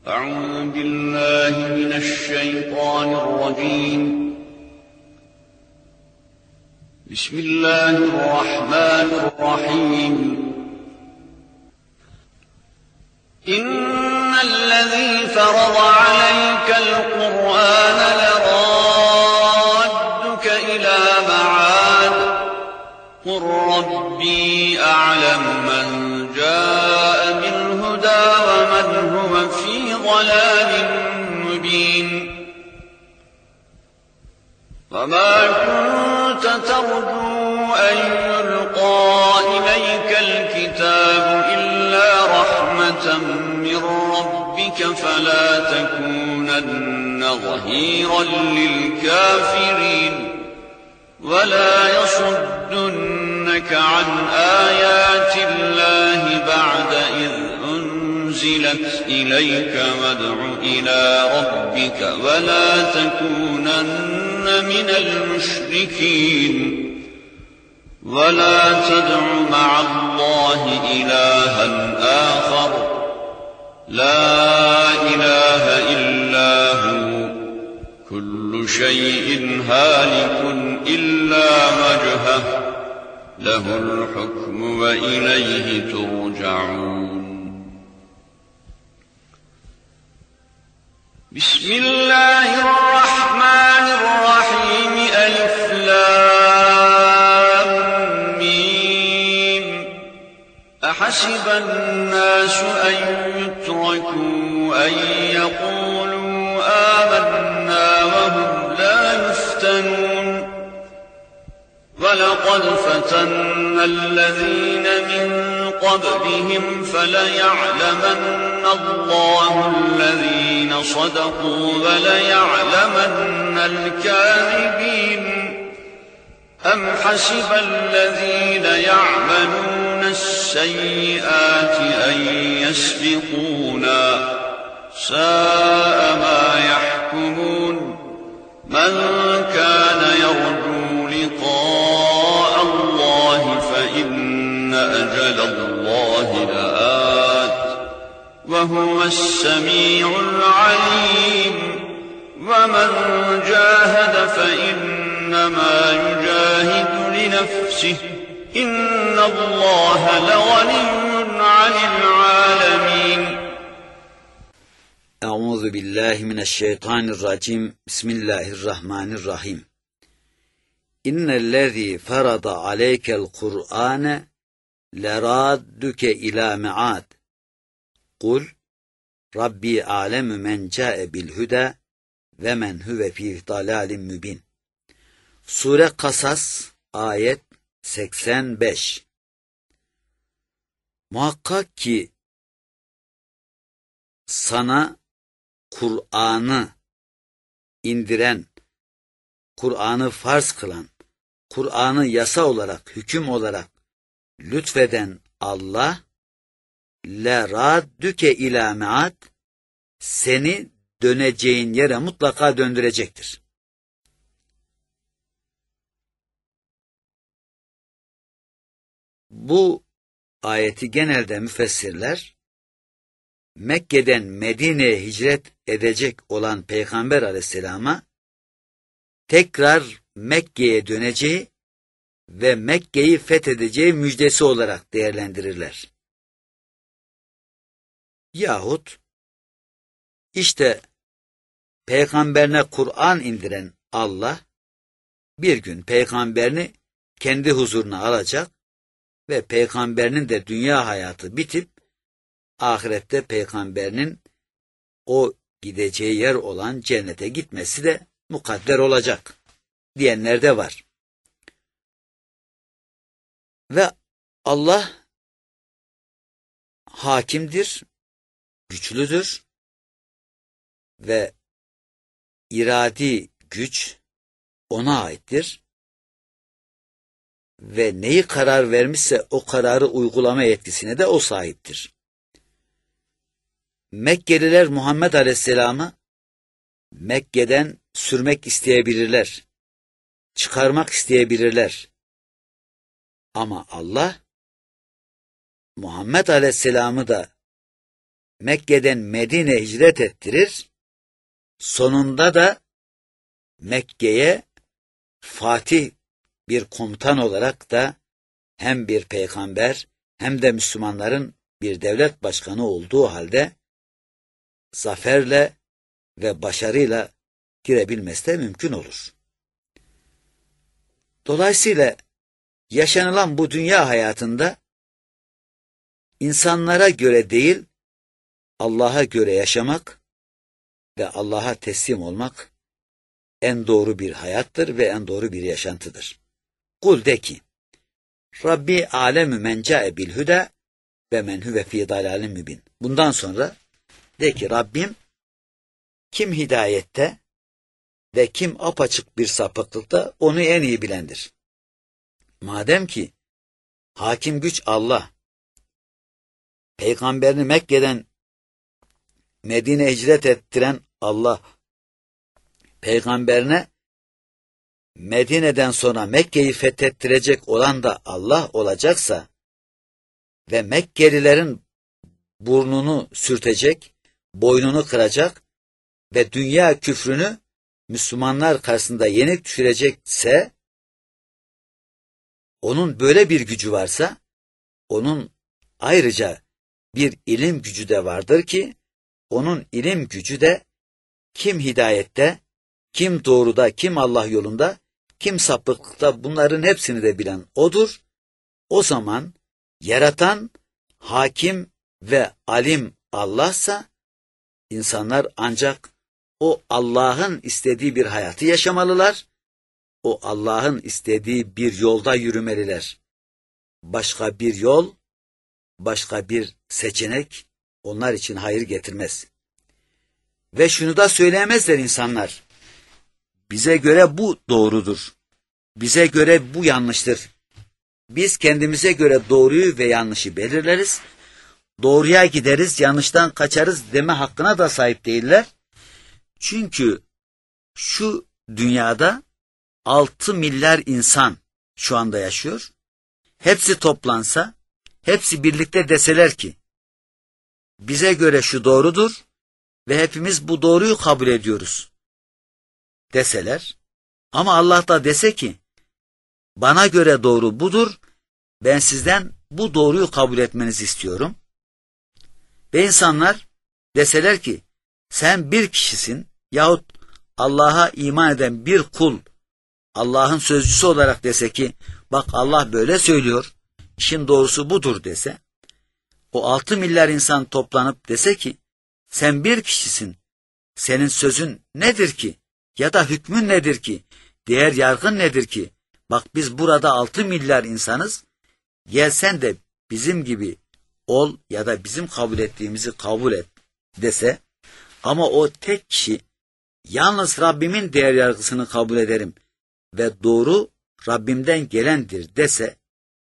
أعوذ بالله من الشيطان الرجيم. بسم الله الرحمن الرحيم. إن الذي فرض عليك القرآن لرادك إلى معاد قل ربي أعلم من جاء بالهدى ومن هو في ضلال مبين. وما كنت ترجو أن يلقى إليك الكتاب إلا رحمة من ربك فلا تكونن ظهيرا للكافرين ولا يصدنك عن آيات الله بعد إذ أنزلت إليك وادع إلى ربك ولا تكونن من المشركين ولا تدع مع الله إلها آخر لا إله إلا هو كل شيء هالك إلا وجهه له الحكم وإليه ترجعون. بسم الله الرحمن الرحيم. ألف لام ميم. أحسب الناس أن يتركوا أن يقولوا آمنا وهم لا يفتنون ولقد فتنا الذين من قبلهم فليعلمن الله الذين صدقوا وليعلمن الكاذبين. أم حسب الذين يعملون السيئات أن يسبقونا ساء ما يحكمون. من كان يرجو لقاء الله فإن أجل الله لآت وهو السميع العليم. ومن جاهد فإنما يجاهد لنفسه إن الله لغني عن العالمين. Euzu billahi mineşşeytanirracim. Bismillahirrahmanirrahim. İnnellezî farada aleykel Kur'ane leradduke ilâ me'ad. Kul Rabbi alemu men câe bil huda ve men huve fî dalâlim mübin. Sure Kasas ayet 85. Muhakkak ki sana Kur'an'ı indiren, Kur'an'ı farz kılan, Kur'an'ı yasa olarak, hüküm olarak lütfeden Allah, le raddüke ilâ me'ad, seni döneceğin yere mutlaka döndürecektir. Bu ayeti genelde müfessirler, Mekke'den Medine'ye hicret edecek olan Peygamber Aleyhisselam'a tekrar Mekke'ye döneceği ve Mekke'yi fethedeceği müjdesi olarak değerlendirirler. Yahut işte Peygamberine Kur'an indiren Allah bir gün Peygamberini kendi huzuruna alacak ve Peygamberinin de dünya hayatı bitip ahirette Peygamberinin o gideceği yer olan cennete gitmesi de mukadder olacak diyenler de var. Ve Allah hakimdir, güçlüdür ve iradi güç ona aittir ve neyi karar vermişse o kararı uygulama yetkisine de o sahiptir. Mekkeliler Muhammed Aleyhisselam'ı Mekke'den sürmek isteyebilirler, çıkarmak isteyebilirler. Ama Allah Muhammed Aleyhisselam'ı da Mekke'den Medine'ye hicret ettirir. Sonunda da Mekke'ye Fatih bir komutan olarak da hem bir peygamber hem de Müslümanların bir devlet başkanı olduğu halde zaferle ve başarıyla girebilmesi de mümkün olur. Dolayısıyla yaşanılan bu dünya hayatında insanlara göre değil, Allah'a göre yaşamak ve Allah'a teslim olmak en doğru bir hayattır ve en doğru bir yaşantıdır. Kul de ki, Rabbi alemü men câe bil huda ve men huve fî dalâlin mübin. Bundan sonra de ki Rabbim kim hidayette ve kim apaçık bir sapıklıkta onu en iyi bilendir. Madem ki hakim güç Allah, peygamberini Mekke'den Medine'ye hicret ettiren Allah, peygamberine Medine'den sonra Mekke'yi fethettirecek olan da Allah olacaksa ve Mekkelilerin burnunu sürtecek, boynunu kıracak ve dünya küfrünü Müslümanlar karşısında yenik düşürecekse, onun böyle bir gücü varsa, onun ayrıca bir ilim gücü de vardır ki, onun ilim gücü de kim hidayette, kim doğruda, kim Allah yolunda, kim sapıklıkta bunların hepsini de bilen odur. O zaman yaratan, hakim ve alim Allah'sa, insanlar ancak o Allah'ın istediği bir hayatı yaşamalılar, o Allah'ın istediği bir yolda yürümeliler. Başka bir yol, başka bir seçenek onlar için hayır getirmez. Ve şunu da söyleyemezler insanlar, bize göre bu doğrudur, bize göre bu yanlıştır. Biz kendimize göre doğruyu ve yanlışı belirleriz, doğruya gideriz, yanlıştan kaçarız deme hakkına da sahip değiller. Çünkü şu dünyada 6 milyar insan şu anda yaşıyor. Hepsi toplansa, hepsi birlikte deseler ki, bize göre şu doğrudur ve hepimiz bu doğruyu kabul ediyoruz deseler, ama Allah da dese ki, bana göre doğru budur, ben sizden bu doğruyu kabul etmenizi istiyorum. Ve insanlar deseler ki, sen bir kişisin yahut Allah'a iman eden bir kul, Allah'ın sözcüsü olarak dese ki, bak Allah böyle söylüyor, işin doğrusu budur dese, o 6 milyar insan toplanıp dese ki, sen bir kişisin, senin sözün nedir ki, ya da hükmün nedir ki, değer yargın nedir ki, bak biz burada 6 milyar insanız, gel sen de bizim gibi ol ya da bizim kabul ettiğimizi kabul et dese, ama o tek kişi, yalnız Rabbimin değer yargısını kabul ederim ve doğru Rabbimden gelendir dese,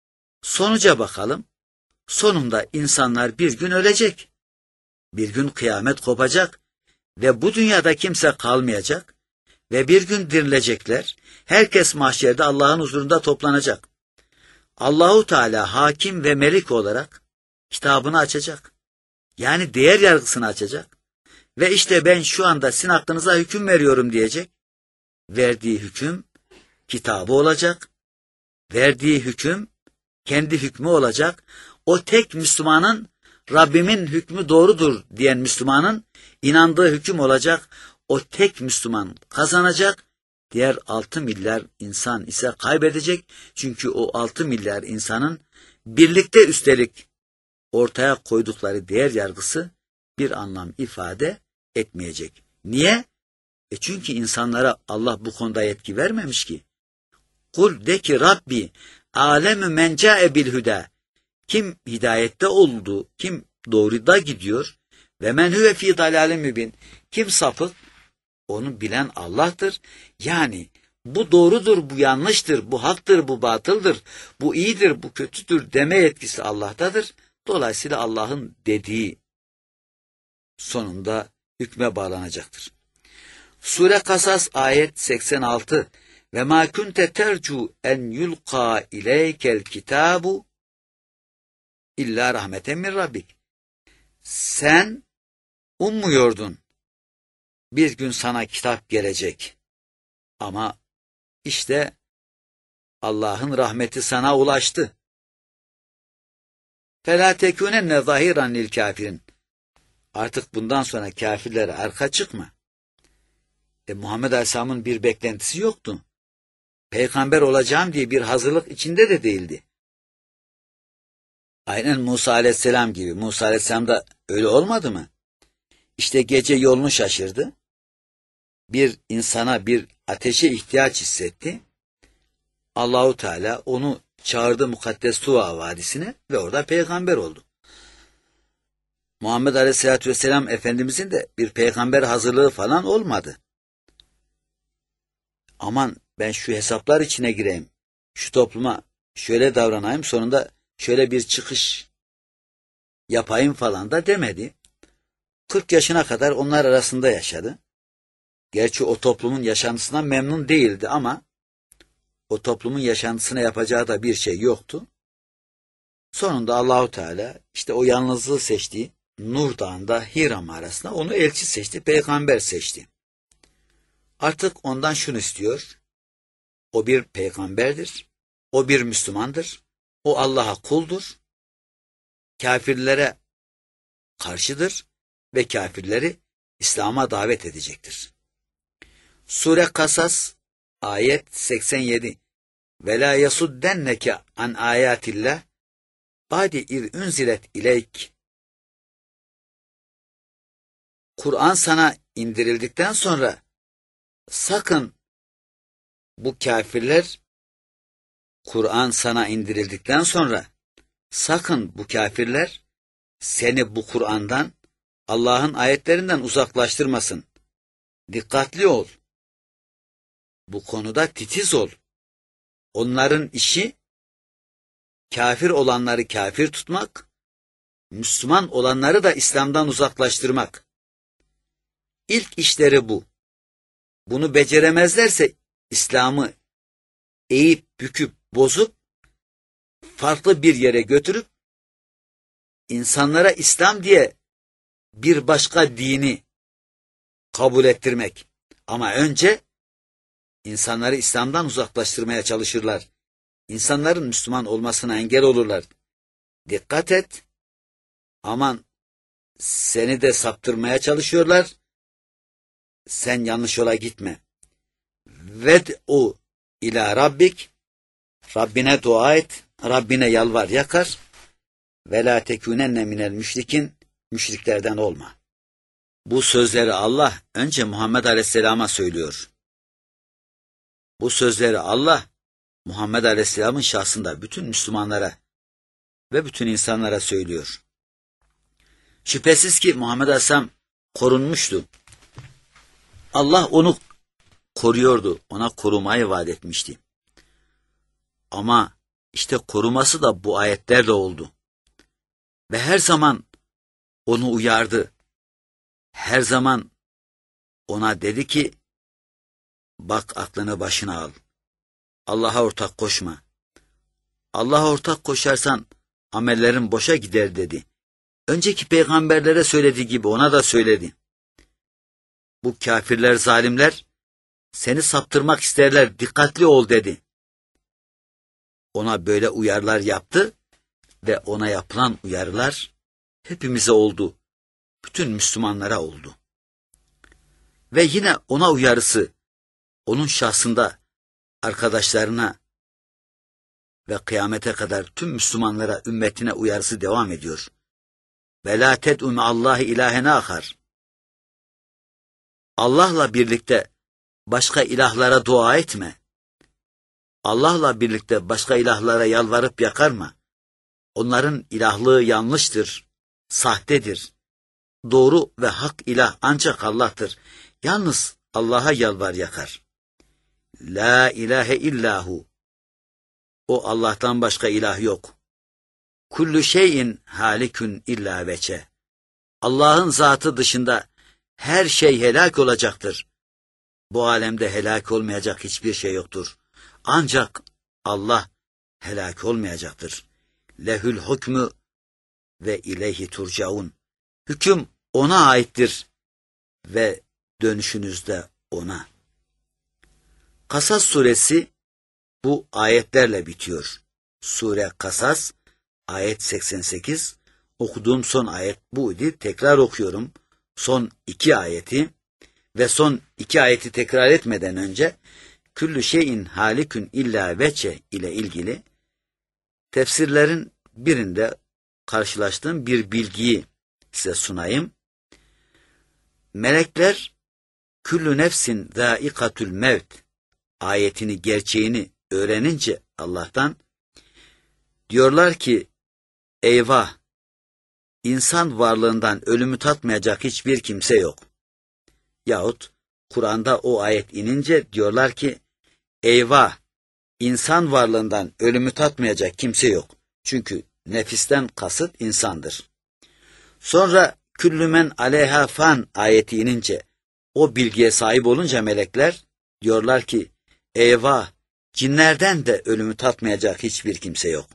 sonuca bakalım. Sonunda insanlar bir gün ölecek. Bir gün kıyamet kopacak ve bu dünyada kimse kalmayacak ve bir gün dirilecekler. Herkes mahşerde Allah'ın huzurunda toplanacak. Allahu Teala hakim ve melik olarak kitabını açacak. Yani değer yargısını açacak. Ve işte ben şu anda sizin hakkınıza hüküm veriyorum diyecek. Verdiği hüküm kitabı olacak. Verdiği hüküm kendi hükmü olacak. O tek Müslümanın, Rabbimin hükmü doğrudur diyen Müslümanın inandığı hüküm olacak. O tek Müslüman kazanacak. Diğer 6 milyar insan ise kaybedecek. Çünkü o 6 milyar insanın birlikte üstelik ortaya koydukları değer yargısı bir anlam ifade etmeyecek. Niye? Çünkü insanlara Allah bu konuda yetki vermemiş ki. Kul de ki Rabbi alemü men câe bil huda. Kim hidayette oldu, kim doğruda gidiyor ve men huve fî dalâlin mübin. Kim sapık, onu bilen Allah'tır. Yani bu doğrudur, bu yanlıştır, bu haktır, bu batıldır, bu iyidir, bu kötüdür deme yetkisi Allah'tadır. Dolayısıyla Allah'ın dediği sonunda hükme bağlanacaktır. Sure Kasas ayet 86 ve ma kunte tercu en yulqa ileykel kitabu illa rahmeten min rabbik. Sen ummuyordun bir gün sana kitap gelecek. Ama işte Allah'ın rahmeti sana ulaştı. فَلَا تَكُونَنَّ ظَهِيرًا لِلْكَافِرِينَ. Artık bundan sonra kafirlere arka çıkma. Muhammed Aleyhisselam'ın bir beklentisi yoktu. Peygamber olacağım diye bir hazırlık içinde de değildi. Aynen Musa Aleyhisselam gibi. Musa Aleyhisselam da öyle olmadı mı? İşte gece yolunu şaşırdı. Bir insana, bir ateşe ihtiyaç hissetti. Allahu Teala onu çağırdı Mukaddes Tuva Vadisi'ne ve orada peygamber oldu. Muhammed Aleyhisselatü Vesselam Efendimizin de bir peygamber hazırlığı falan olmadı. Aman ben şu hesaplar içine gireyim, şu topluma şöyle davranayım, sonunda şöyle bir çıkış yapayım falan da demedi. 40 yaşına kadar onlar arasında yaşadı. Gerçi o toplumun yaşantısından memnun değildi ama o toplumun yaşantısına yapacağı da bir şey yoktu. Sonunda Allahu Teala işte o yalnızlığı seçti. Nur Dağı'nda Hira mağarasında onu elçi seçti, peygamber seçti. Artık ondan şunu istiyor. O bir peygamberdir. O bir Müslümandır. O Allah'a kuldur. Kafirlere karşıdır ve kafirleri İslam'a davet edecektir. Sure Kasas ayet 87. Ve la yasuddenneke an ayatillah ba'de iz unzilet ileyk. Kur'an sana indirildikten sonra sakın bu kafirler, Kur'an sana indirildikten sonra sakın bu kafirler seni bu Kur'an'dan, Allah'ın ayetlerinden uzaklaştırmasın. Dikkatli ol. Bu konuda titiz ol. Onların işi kafir olanları kafir tutmak, Müslüman olanları da İslam'dan uzaklaştırmak. İlk işleri bu. Bunu beceremezlerse İslam'ı eğip büküp bozup farklı bir yere götürüp insanlara İslam diye bir başka dini kabul ettirmek. Ama önce insanları İslam'dan uzaklaştırmaya çalışırlar. İnsanların Müslüman olmasına engel olurlar. Dikkat et. Aman seni de saptırmaya çalışıyorlar. Sen yanlış yola gitme. Ved'u ila rabbik. Rabbine dua et. Rabbine yalvar yakar. Ve la tekûnenne minel müşrikin. Müşriklerden olma. Bu sözleri Allah önce Muhammed Aleyhisselam'a söylüyor. Bu sözleri Allah Muhammed Aleyhisselam'ın şahsında bütün Müslümanlara ve bütün insanlara söylüyor. Şüphesiz ki Muhammed Aleyhisselam korunmuştu. Allah onu koruyordu. Ona korumayı vaat etmişti. Ama işte koruması da bu ayetlerle oldu. Ve her zaman onu uyardı. Her zaman ona dedi ki, bak aklını başına al. Allah'a ortak koşma. Allah'a ortak koşarsan amellerin boşa gider dedi. Önceki peygamberlere söylediği gibi ona da söyledi. Bu kafirler, zalimler seni saptırmak isterler, dikkatli ol dedi. Ona böyle uyarılar yaptı ve ona yapılan uyarılar hepimize oldu. Bütün Müslümanlara oldu. Ve yine ona uyarısı onun şahsında arkadaşlarına ve kıyamete kadar tüm Müslümanlara, ümmetine uyarısı devam ediyor. Ve la ted'u me'allahi ilahen ahar. Allah'la birlikte başka ilahlara dua etme. Allah'la birlikte başka ilahlara yalvarıp yakarma. Onların ilahlığı yanlıştır, sahtedir. Doğru ve hak ilah ancak Allah'tır. Yalnız Allah'a yalvar yakar. La ilahe illahu. O Allah'tan başka ilah yok. Kullu şeyin halikun illa veçe. Allah'ın zatı dışında her şey helak olacaktır. Bu alemde helak olmayacak hiçbir şey yoktur. Ancak Allah helak olmayacaktır. Lehül hükmü ve ileyhi turcaun. Hüküm ona aittir ve dönüşünüz de ona. Kasas suresi bu ayetlerle bitiyor. Sure Kasas, ayet 88. Okuduğum son ayet buydu. Tekrar okuyorum. Son 2 ayeti ve son 2 ayeti tekrar etmeden önce küllü şeyin halikün illa veçe ile ilgili tefsirlerin birinde karşılaştığım bir bilgiyi size sunayım. Melekler küllü nefsin zâikatül mevt ayetini, gerçeğini öğrenince Allah'tan diyorlar ki eyvah, insan varlığından ölümü tatmayacak hiçbir kimse yok. Yahut Kur'an'da o ayet inince diyorlar ki eyvah, insan varlığından ölümü tatmayacak kimse yok. Çünkü nefisten kasıt insandır. Sonra küllümen aleyha fan ayeti inince o bilgiye sahip olunca melekler diyorlar ki eyvah, cinlerden de ölümü tatmayacak hiçbir kimse yok.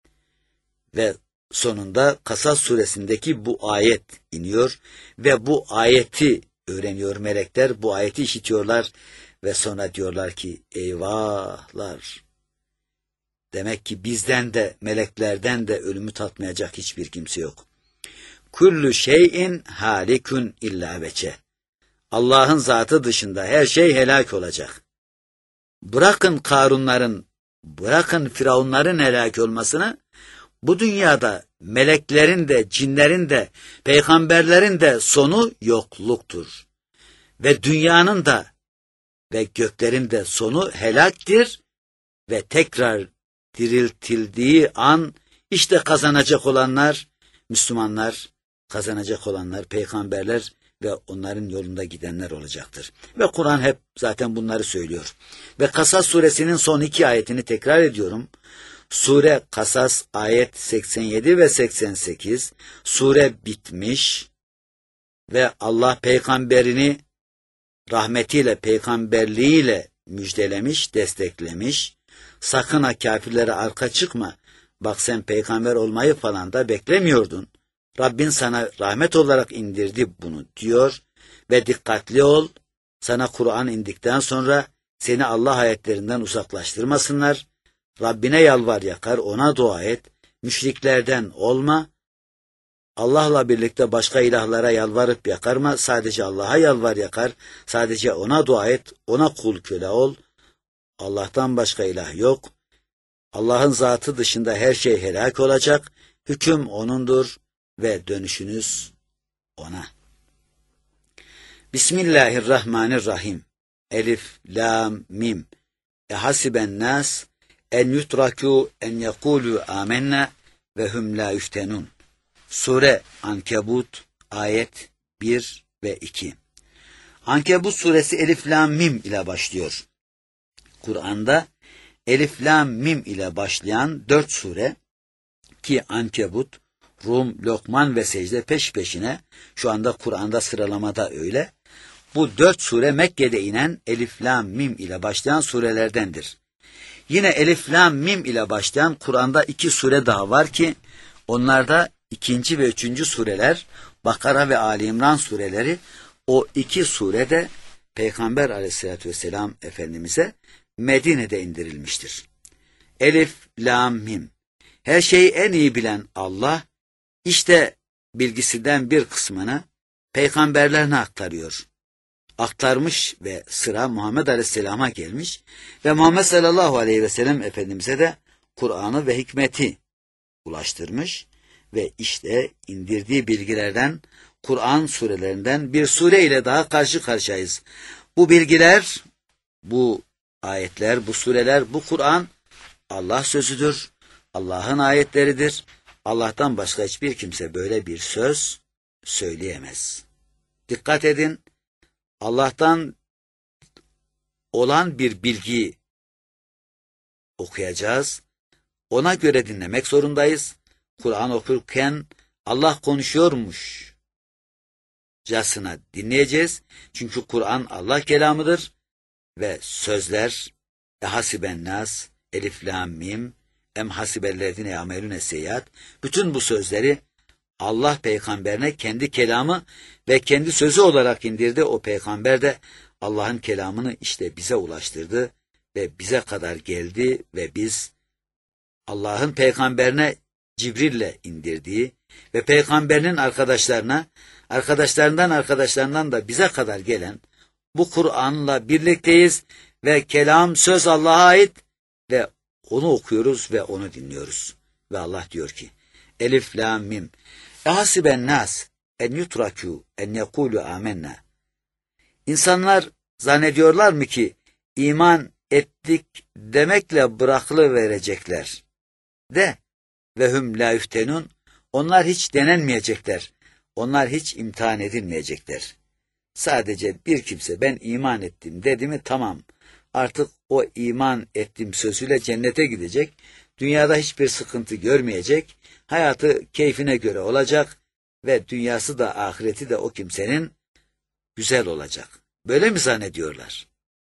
Ve sonunda Kasas suresindeki bu ayet iniyor ve bu ayeti öğreniyor melekler, bu ayeti işitiyorlar ve sonra diyorlar ki eyvahlar. Demek ki bizden de meleklerden de ölümü tatmayacak hiçbir kimse yok. Kullu şeyin halikun illa veçe. Allah'ın zatı dışında her şey helak olacak. Bırakın Karunların, bırakın Firavunların helak olmasını, bu dünyada meleklerin de, cinlerin de, peygamberlerin de sonu yokluktur. Ve dünyanın da ve göklerin de sonu helaktir ve tekrar diriltildiği an işte kazanacak olanlar Müslümanlar, kazanacak olanlar peygamberler ve onların yolunda gidenler olacaktır. Ve Kur'an hep zaten bunları söylüyor. Ve Kasas suresinin son 2 ayetini tekrar ediyorum. Sure Kasas ayet 87 ve 88. Sure bitmiş ve Allah peygamberini rahmetiyle, peygamberliğiyle müjdelemiş, desteklemiş. Sakın ha kafirlere arka çıkma. Bak sen peygamber olmayı falan da beklemiyordun. Rabbin sana rahmet olarak indirdi bunu diyor ve dikkatli ol. Sana Kur'an indikten sonra seni Allah ayetlerinden uzaklaştırmasınlar. Rabbine yalvar yakar, ona dua et. Müşriklerden olma. Allah'la birlikte başka ilahlara yalvarıp yakarma. Sadece Allah'a yalvar yakar. Sadece ona dua et. Ona kul köle ol. Allah'tan başka ilah yok. Allah'ın zatı dışında her şey helak olacak. Hüküm O'nundur ve dönüşünüz O'na. Bismillahirrahmanirrahim. Elif, lam, mim. Ehasiben nas en yutrakû en yekûlû âmennâ ve hum lâ yüftenûn. Sure Ankebut ayet 1 ve 2. Ankebut suresi Elif, lam, mim ile başlıyor. Kur'an'da Elif, lam, mim ile başlayan 4 sure ki Ankebut, Rum, Lokman ve Secde peş peşine, şu anda Kur'an'da sıralamada öyle. Bu 4 sure Mekke'de inen Elif, lam, mim ile başlayan surelerdendir. Yine Elif, lam, mim ile başlayan Kur'an'da 2 sure daha var ki onlarda 2. ve 3. sureler Bakara ve Ali İmran sureleri, o 2 surede Peygamber aleyhissalatü vesselam Efendimiz'e Medine'de indirilmiştir. Elif, lam, mim. Her şeyi en iyi bilen Allah, işte bilgisinden bir kısmını peygamberlerine aktarıyor. Aktarmış ve sıra Muhammed Aleyhisselam'a gelmiş ve Muhammed sallallahu aleyhi ve sellem Efendimiz'e de Kur'an'ı ve hikmeti ulaştırmış ve işte indirdiği bilgilerden, Kur'an surelerinden bir sure ile daha karşı karşıyayız. Bu bilgiler, bu ayetler, bu sureler, bu Kur'an Allah sözüdür, Allah'ın ayetleridir. Allah'tan başka hiçbir kimse böyle bir söz söyleyemez. Dikkat edin, Allah'tan olan bir bilgi okuyacağız. Ona göre dinlemek zorundayız. Kur'an okurken Allah konuşuyormuş casına dinleyeceğiz. Çünkü Kur'an Allah kelamıdır ve sözler ehasiben nas, elif, lam, mim, em hasibellezine yamelune seyyiat, bütün bu sözleri Allah peygamberine kendi kelamı ve kendi sözü olarak indirdi. O peygamber de Allah'ın kelamını işte bize ulaştırdı ve bize kadar geldi ve biz Allah'ın peygamberine Cibril'le indirdiği ve peygamberinin arkadaşlarına, arkadaşlarından da bize kadar gelen bu Kur'an'la birlikteyiz ve kelam, söz Allah'a ait ve onu okuyoruz ve onu dinliyoruz. Ve Allah diyor ki, Elif, Lam, Mim. Ehasiben nas en yutrakû en yekûlû âmennâ. İnsanlar zannediyorlar mı ki iman ettik demekle bırakılıverecekler de ve hüm la yüftenun, onlar hiç denenmeyecekler, onlar hiç imtihan edilmeyecekler. Sadece bir kimse ben iman ettim dedi mi tamam, artık o iman ettim sözüyle cennete gidecek, dünyada hiçbir sıkıntı görmeyecek, hayatı keyfine göre olacak ve dünyası da ahireti de o kimsenin güzel olacak. Böyle mi zannediyorlar?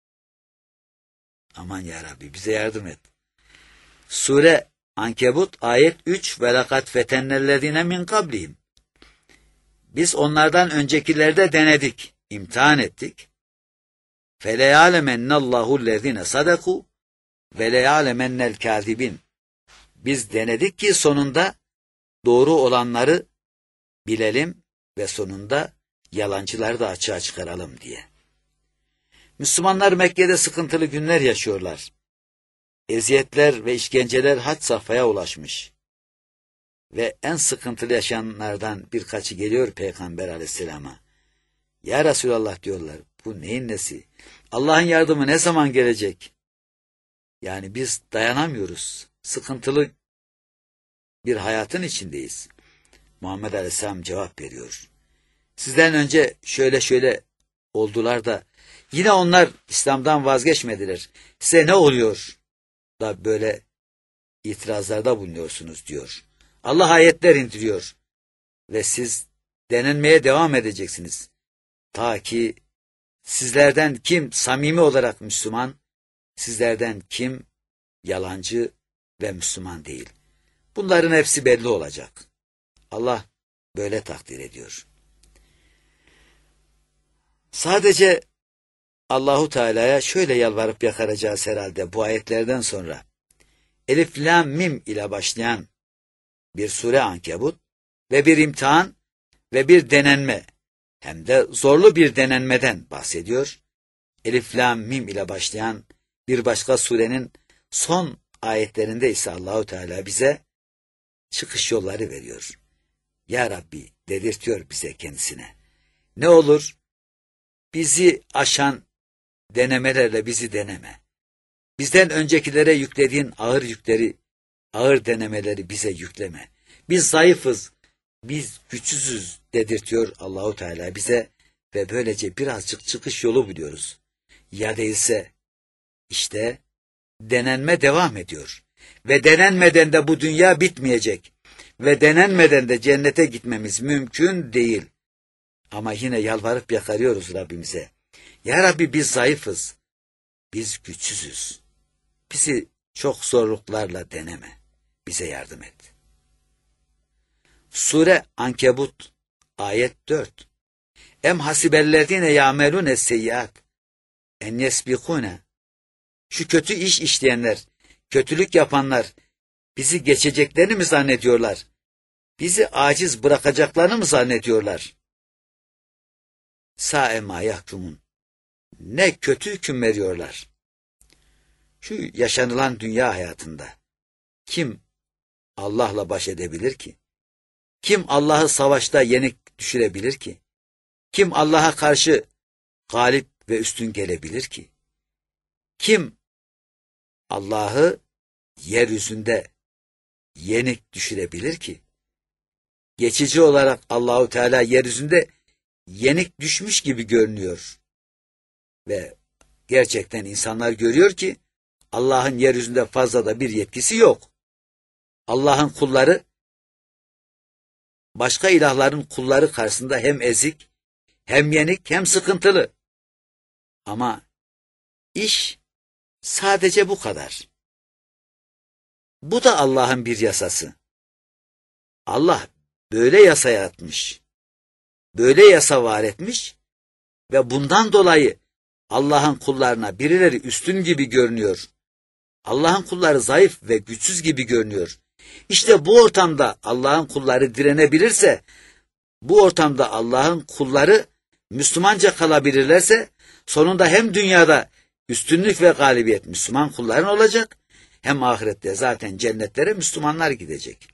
Aman ya Rabbi bize yardım et. Sure Ankebut ayet 3 ve lakat fetennellezine min kablihim. Biz onlardan öncekilerde denedik, imtihan ettik. Feleyâlemennallâhu lezine sadaku ve leyâlemennel kâzibin. Biz denedik ki sonunda doğru olanları bilelim ve sonunda yalancıları da açığa çıkaralım diye. Müslümanlar Mekke'de sıkıntılı günler yaşıyorlar. Eziyetler ve işkenceler had safhaya ulaşmış. Ve en sıkıntılı yaşayanlardan birkaçı geliyor Peygamber Aleyhisselam'a. Ya Resulallah diyorlar, bu neyin nesi? Allah'ın yardımı ne zaman gelecek? Yani biz dayanamıyoruz. Sıkıntılı bir hayatın içindeyiz. Muhammed Aleyhisselam cevap veriyor. Sizden önce şöyle oldular da yine onlar İslam'dan vazgeçmediler. Size ne oluyor da böyle itirazlarda bulunuyorsunuz diyor. Allah ayetler indiriyor ve siz denenmeye devam edeceksiniz. Ta ki sizlerden kim samimi olarak Müslüman, sizlerden kim yalancı ve Müslüman değil. Bunların hepsi belli olacak. Allah böyle takdir ediyor. Sadece Allahu Teala'ya şöyle yalvarıp yakaracağız herhalde bu ayetlerden sonra. Elif, Lam, Mim ile başlayan bir sure Ankebut ve bir imtihan ve bir denenme, hem de zorlu bir denenmeden bahsediyor. Elif, Lam, Mim ile başlayan bir başka surenin son ayetlerinde ise Allahu Teala bize çıkış yolları veriyor. Ya Rabbi dedirtiyor bize kendisine. Ne olur bizi aşan denemelerle bizi deneme. Bizden öncekilere yüklediğin ağır denemeleri bize yükleme. Biz zayıfız, biz güçsüzüz dedirtiyor Allahu Teala bize ve böylece birazcık çıkış yolu buluyoruz. Ya değilse işte denenme devam ediyor. Ve denenmeden de bu dünya bitmeyecek. Ve denenmeden de cennete gitmemiz mümkün değil. Ama yine yalvarıp yakarıyoruz Rabbimize. Ya Rabbi biz zayıfız, biz güçsüzüz. Bizi çok zorluklarla deneme, bize yardım et. Sure Ankebut ayet 4. Em hasibellezine ya'melune seyyiat en yesbikune. Şu kötü iş işleyenler, kötülük yapanlar bizi geçeceklerini mi zannediyorlar? Bizi aciz bırakacaklarını mı zannediyorlar? Sa'e ma yahkumun. Ne kötü hüküm veriyorlar. Şu yaşanılan dünya hayatında kim Allah'la baş edebilir ki? Kim Allah'ı savaşta yenik düşürebilir ki? Kim Allah'a karşı galip ve üstün gelebilir ki? Kim Allah'ı yeryüzünde yenik düşürebilir ki? Geçici olarak Allahu Teala yeryüzünde yenik düşmüş gibi görünüyor. Ve gerçekten insanlar görüyor ki Allah'ın yeryüzünde fazla da bir yetkisi yok. Allah'ın kulları başka ilahların kulları karşısında hem ezik, hem yenik, hem sıkıntılı. Ama iş sadece bu kadar. Bu da Allah'ın bir yasası. Allah böyle yasa yatmış, böyle yasa var etmiş ve bundan dolayı Allah'ın kullarına birileri üstün gibi görünüyor. Allah'ın kulları zayıf ve güçsüz gibi görünüyor. İşte bu ortamda Allah'ın kulları direnebilirse, bu ortamda Allah'ın kulları Müslümanca kalabilirlerse, sonunda hem dünyada üstünlük ve galibiyet Müslüman kulların olacak, hem ahirette zaten cennetlere Müslümanlar gidecek.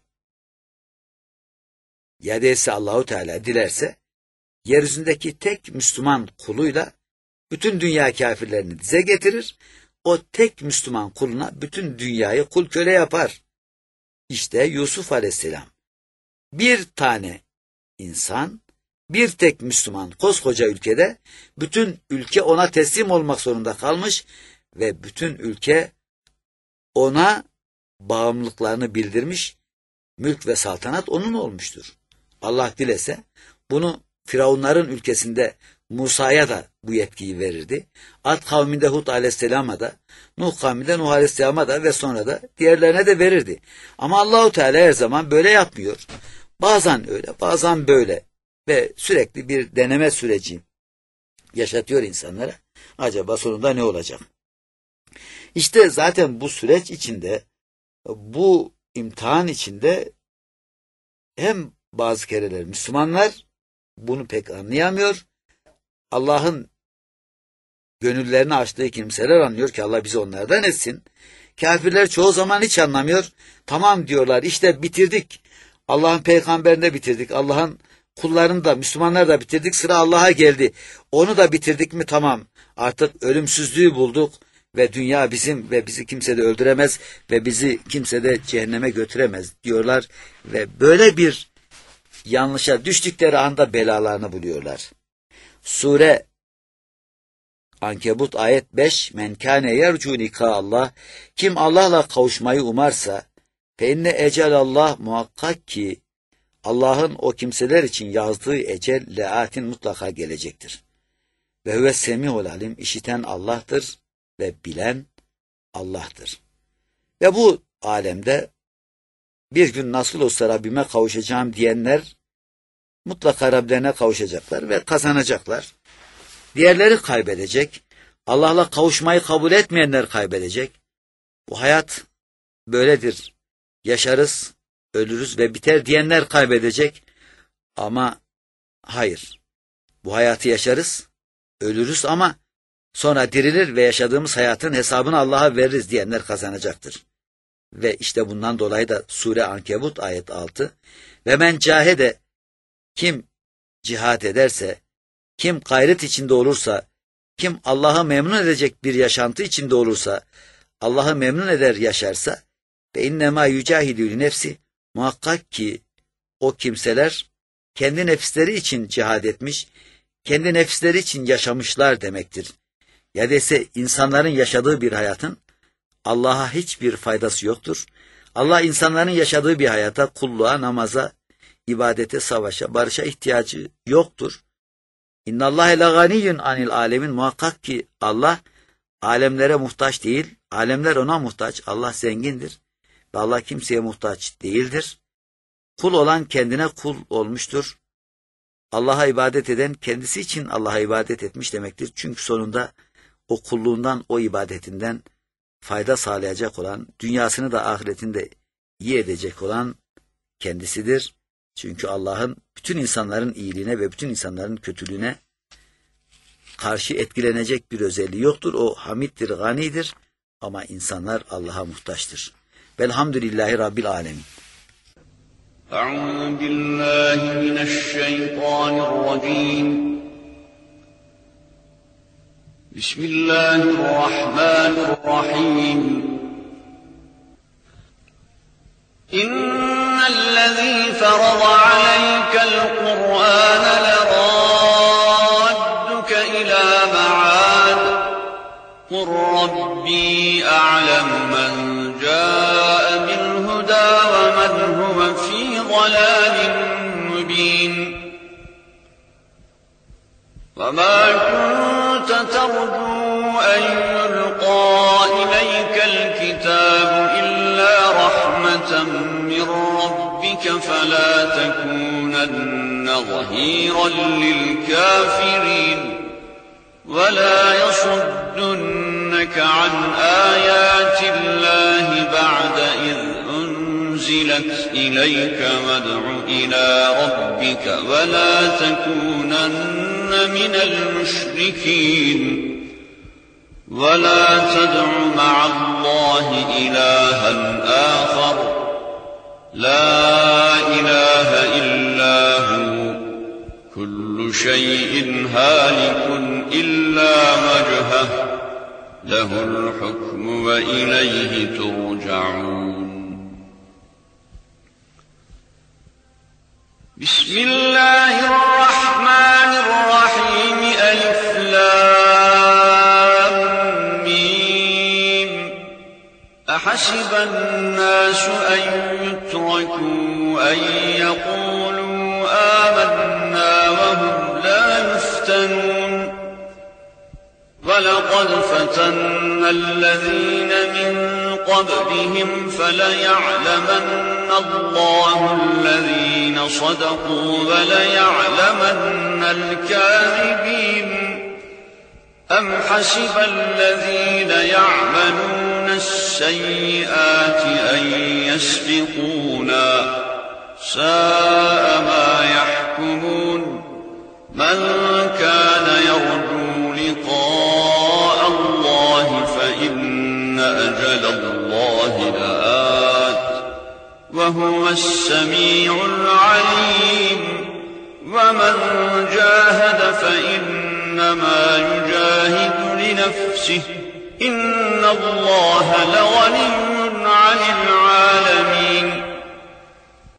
Ya değilse Allahu Teala dilerse, yeryüzündeki tek Müslüman kuluyla bütün dünya kafirlerini dize getirir, o tek Müslüman kuluna bütün dünyayı kul köle yapar. İşte Yusuf Aleyhisselam. Bir tane insan, bir tek Müslüman koskoca ülkede, bütün ülke ona teslim olmak zorunda kalmış ve bütün ülke ona bağımlılıklarını bildirmiş, mülk ve saltanat onun olmuştur. Allah dilese bunu Firavunların ülkesinde Musa'ya da bu yetkiyi verirdi. Ad kavminde Hud Aleyhisselam'a da, Nuh kavminde Nuh Aleyhisselam'a da ve sonra da diğerlerine de verirdi. Ama Allahu Teala her zaman böyle yapmıyor. Bazen öyle, bazen böyle ve sürekli bir deneme süreci yaşatıyor insanlara. Acaba sonunda ne olacak? İşte zaten bu süreç içinde, bu imtihan içinde hem bazı kereler Müslümanlar bunu pek anlayamıyor. Allah'ın gönüllerini açtığı kimseler anlıyor ki Allah bizi onlardan etsin. Kafirler çoğu zaman hiç anlamıyor. Tamam diyorlar, işte bitirdik. Allah'ın peygamberini de bitirdik. Allah'ın kullarını da, Müslümanları da bitirdik. Sıra Allah'a geldi. Onu da bitirdik mi tamam. Artık ölümsüzlüğü bulduk ve dünya bizim ve bizi kimse de öldüremez ve bizi kimse de cehenneme götüremez diyorlar. Ve böyle bir yanlışa düştükleri anda belalarını buluyorlar. Sure Ankebut ayet 5: Men kâne yercu nikâ Allah, kim Allah'la kavuşmayı umarsa, fe inne ecelallah, muhakkak ki Allah'ın o kimseler için yazdığı ecel leatin mutlaka gelecektir. Ve huve semihul alim, işiten Allah'tır ve bilen Allah'tır. Ve bu alemde bir gün nasıl olsa Rabbime kavuşacağım diyenler mutlaka Rablerine kavuşacaklar ve kazanacaklar. Diğerleri kaybedecek. Allah'la kavuşmayı kabul etmeyenler kaybedecek. Bu hayat böyledir. Yaşarız, ölürüz ve biter diyenler kaybedecek. Ama hayır. Bu hayatı yaşarız, ölürüz ama sonra dirilir ve yaşadığımız hayatın hesabını Allah'a veririz diyenler kazanacaktır. Ve işte bundan dolayı da Sure Ankebut ayet 6: Ve men cahede, kim cihat ederse, kim gayret içinde olursa, kim Allah'ı memnun edecek bir yaşantı içinde olursa, Allah'ı memnun eder yaşarsa, ve innemâ yücahidü nefsi, muhakkak ki o kimseler kendi nefisleri için cihad etmiş, kendi nefisleri için yaşamışlar demektir. Ya dese insanların yaşadığı bir hayatın Allah'a hiçbir faydası yoktur. Allah insanların yaşadığı bir hayata, kulluğa, namaza, ibadete, savaşa, barışa ihtiyacı yoktur. İnnallâhe leganiyyun anil alemin, muhakkak ki Allah alemlere muhtaç değil, alemler ona muhtaç. Allah zengindir ve Allah kimseye muhtaç değildir. Kul olan kendine kul olmuştur. Allah'a ibadet eden kendisi için Allah'a ibadet etmiş demektir. Çünkü sonunda o kulluğundan, o ibadetinden fayda sağlayacak olan, dünyasını da ahiretini de iyi edecek olan kendisidir. Çünkü Allah'ın bütün insanların iyiliğine ve bütün insanların kötülüğüne karşı etkilenecek bir özelliği yoktur. O hamiddir, ganidir ama insanlar Allah'a muhtaçtır. Velhamdülillahi Rabbil alemin. أعوذ بالله من الشيطان الرجيم بسم الله الرحمن الرحيم إن الذي فرض عليك القرآن لرادك إلى معاد قل ربي أعلم من جاء بالهدى ومن هو في ضلال مبين وما كنت ترجو أن يلقى إليك الكتاب إلا رحمة من ربك ربك فلا تكونن ظهيرا للكافرين ولا يصدنك عن آيات الله بعد إذ أنزلت إليك وادع إلى ربك ولا تكونن من المشركين ولا تدع مع الله إلها آخر لا إله إلا هو كل شيء هالك إلا وجهه له الحكم وإليه ترجعون. بسم الله الرحمن الرحيم. ألف لام ميم. أحسب الناس أن يتركوا أن يقولوا آمنا وهم لا يفتنون ولقد فتنا الذين من قبلهم فليعلمن الله الذين صدقوا وليعلمن الكاذبين. أم حسب الذين يعملون السيئات أن يسبقونا ساء ما يحكمون. من كان يرجو لقاء الله فإن أجل الله لآت وهو السميع العليم. ومن جاهد فإنما يجاهد لنفسه إن الله لغني عن العالمين.